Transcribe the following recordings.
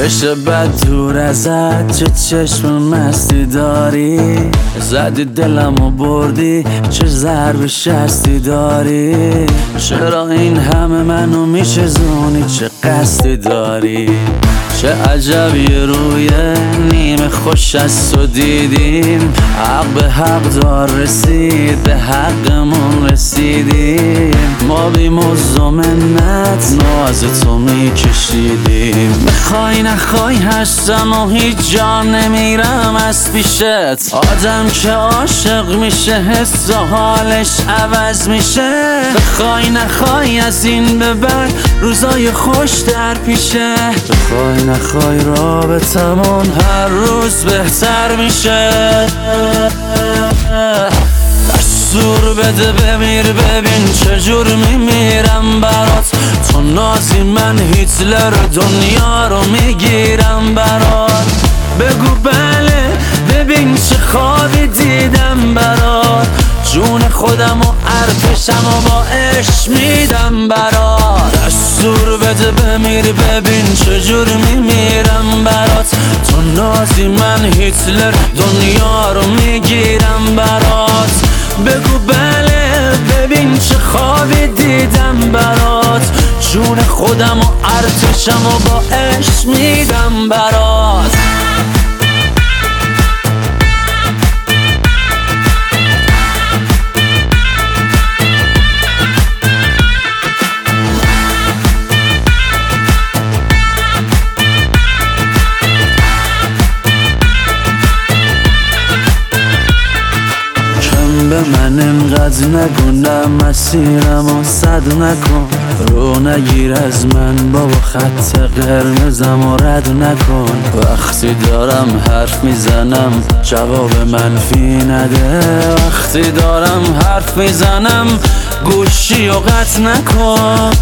بشه بد دور ازت، چه چشم مستی داری، زدی دلمو بردی، چه ضرب شستی داری. چرا این همه منو میشزونی، چه قصدی داری؟ چه عجبی روی نیمه خوش از تو دیدیم، حق به حق دار رسید، به حقمون رسیدیم. ما بی مزد و منت ناز تو میکشیدیم. بخوای نخوای هستم و هیچ جا نمیرم از پیشت. آدم که عاشق میشه حس و حالش عوض میشه. بخوای نخوای از این به بعد روزای خوش در پیشه. بخوای نخوای رابطمون هر روز بهتر میشه. دستور بده بمیر، ببین چجور میمیرم برات. تو نازی من هیتلر دنیا رو میگیرم برات. بگو بله ببین چه خوابی دیدم برات. جون خودم و ارتشم و با عشق میدم برات. دستور بده بمیر، ببین چجور میمیرم برات. تو نازی من هیتلر دنیا رو میگیرم برات. بگو بله ببین چه خوابی دیدم برات. جون خودم و ارتشم و با عشق میدم برات. به من انقدر نگو، نه مسیرم و صد نکن. رو نگیر از من بابا، خط قرمزم و رد نکن. وقتی دارم حرف میزنم جواب منفی نده. وقتی دارم حرف میزنم گوشی و قطع نکن.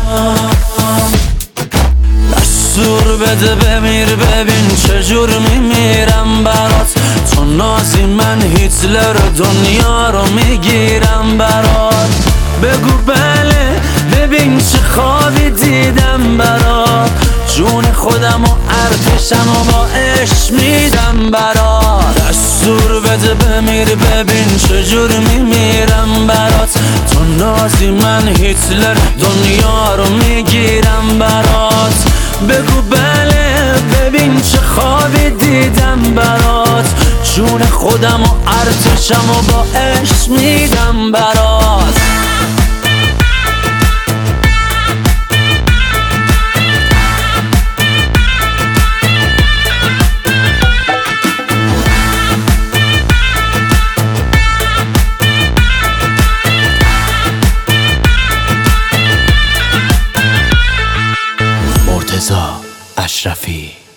دستور بده بمیر، ببین چجور میمیرم برات. تو نازی من هیتلر دنیا رو میگیرم برات. بگو بله ببین چه خوابی دیدم برات. جون خودم و ارتشم و با عشق میدم برات. دستور بده بمیر، ببین چجور میمیرم برات. تو نازی من هیتلر دنیا رو میگیرم برات. بگو بله ببین چه خوابی دیدم برات. جون خودم و ارتشم و با عشق میدم برات. مرتضی اشرفی.